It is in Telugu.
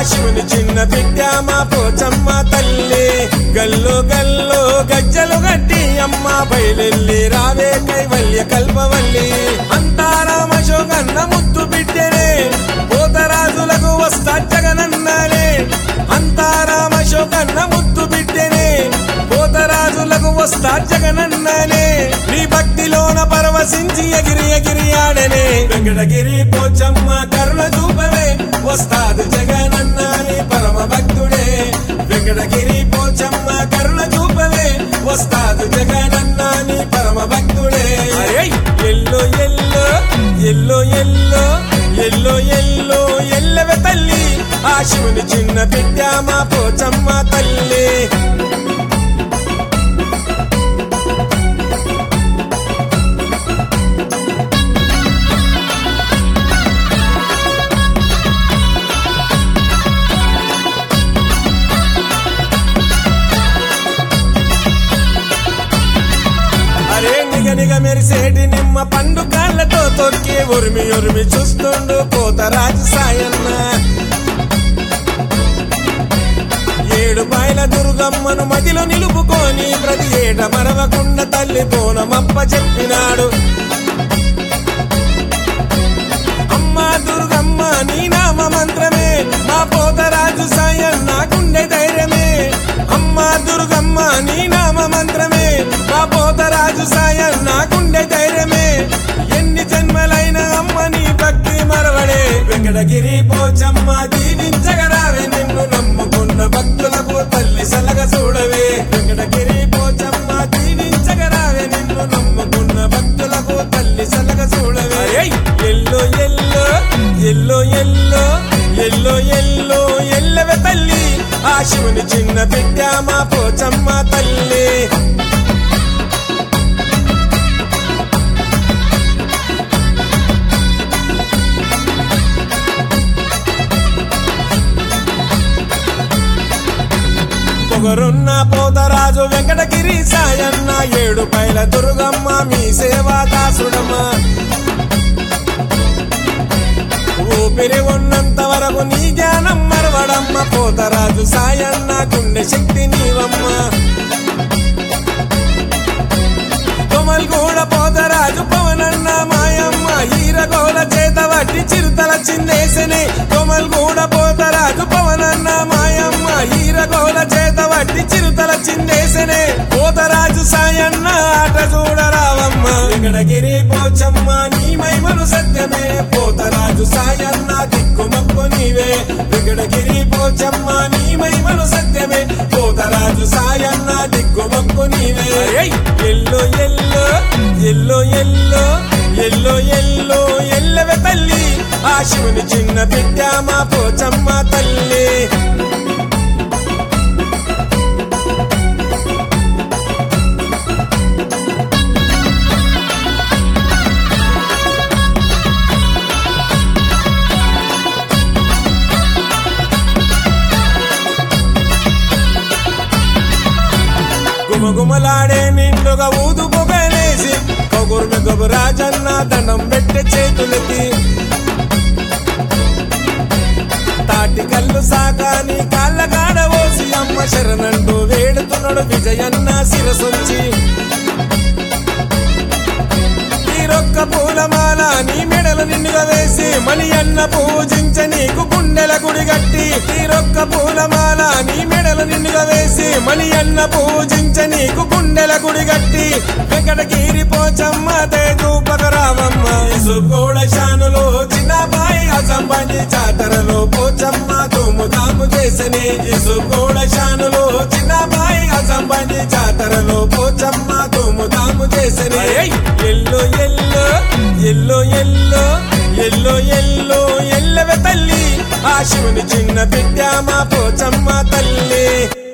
శివుని చిన్న బిడ్డ మా పోచమ్మ తల్లి గల్లు గల్లు గజ్జలు గట్టి అమ్మ బయలెల్లి రావే కైవల్య కల్పవల్లి అంతా రామశోకన్న ముద్దు బిడ్డనే పోతరాజులకు వస్తా జగనన్నలే అంతా రామశోకన్న ముద్దు బిడ్డనే పోతరాజులకు వస్తా జగనన్నలే నీ భక్తిలోన పరవశించి ఎగిరి ఎగిరి ఆడనే వెంకటగిరి పోచమ్మ కరుణ చూపవే వస్తాదు జగనన్నని పరమ భక్తుడే వెంకటగిరి పోచమ్మ కరుణ చూపవే వస్తాదు జగనన్నని పరమ భక్తుడే ఎల్లో ఎల్లో ఎల్లో ఎల్లో ఎల్లో ఎల్లో ఎల్లవే తల్లి ఆ శివుని చిన్న బిడ్డ మా పోచమ్మ తల్లి నిగ మెరిసేటి నిమ్మ పండు కాళ్ళతో తొక్కి ఉరిమి ఉరిమి చూస్తుండు పోతరాజు సాయన్న ఏడు బాయిల దుర్గమ్మను మదిలో నిలుపుకొని ప్రతి ఏట మరవకుండా తల్లి బోనమప్ప చెప్పినాడు అమ్మా దుర్గమ్మ నీ నామ మంత్రమే మా పోతరాజు సాయన్న గుండె ధైర్యమే అమ్మా దుర్గమ్మ నీ నామ మంత్రమే మా పోతరాజు సాయన్న గుండె ధైర్యమే ఎన్ని జన్మలైన అమ్మ నీ భక్తి మరవడే వెంకటగిరి పోచమ్మ దీవించగరావే నిన్ను నమ్ముకున్న భక్తులకు తల్లి సలగ చూడవే వెంకటగిరి పోచమ్మ దీవించగరావే నిన్ను నమ్ముకున్న భక్తులకు తల్లి సలగ చూడవే ఎల్లో ఎల్లో ఎల్లో ఎల్లో ఎల్లో ఎల్లో ఎల్లవే తల్లి ఆ శివుని చిన్న బిడ్డ మా పోచమ్మ తల్లి పొగరున్న పోతరాజు వెంకటగిరి సాయన్న ఏడు పైల దుర్గమ్మ మీ సేవా దాసుడమ్మ ఊపిరి ఉన్నంత వరకు నీ జ్ఞానం మరవడమ్మ పోతరాజు సాయన్న గుండె శక్తి నీవమ్మ కొమల్గూడ పోతరాజు పవనన్న మాయమ్మ ఈరగోల చేత వట్టి చిరుతల చిందేసనే కొమల్గూడ పోతరాజు పవనన్న మాయమ్మ ఈరగోల చేత వట్టి చిరుతల చిందేసనే పోతరాజు సాయన్న ఆట చూడరావమ్మ వెంకటగిరి పోచమ్మ నీ మహిమను సత్యమే పోతరాజు సాయన్న దిక్కుమక్కు నీవే వెంకటగిరి పోచమ్మ నీ మహిమను సత్యమే పోతరాజు సాయన్న దిక్కుమక్కు నీవే ఎల్లో ఎల్లో ఎల్లో ఎల్లో ఎల్లో ఎల్లో ఎల్లవే తల్లి ఆ శివుని చిన్న బిడ్డ మా పోచమ్మ తల్లి గుమగుమలాడే నిండుగా ఊదు పొగనేసి కగుర్మె గబురాజన్న దండం పెట్టే చేతులకి తాటి కళ్ళు సాగాని కాళ్ళ కాడవోసి అమ్మ శరణంటూ వేడుతున్నాడు విజయన్న శిరసొచ్చి తీరొక్క పూలమాల నీ మెడలు నిండుగా వేసి మణి అన్న పూజించ నీకు గుండెల గుడి గట్టి తీరొక్క పూలమాల నీ మెడలు నిండుగా వేసి మణి అన్న పూజించ నీకు గుండెల గుడి గట్టి వెంకటగిరి పోచమ్మ తేజూపకరామమ్మ ఇసుకోడ శానులో చిన్నబాయి అసంబంధి జాతరలో పోచమ్మ తుమ్ముతాము చేసని ఇసుకోడ శానులో చిన్నబాయి అసంబంధి జాతరలో పోచమ్మ తుమ్ముతాము చేసని ఎల్లో ఎల్లో ఎల్లో ఎల్లో ఎల్లో ఎల్లో ఎల్లవే తల్లి ఆ శివుని చిన్న బిడ్డ మా పోచమ్మ తల్లి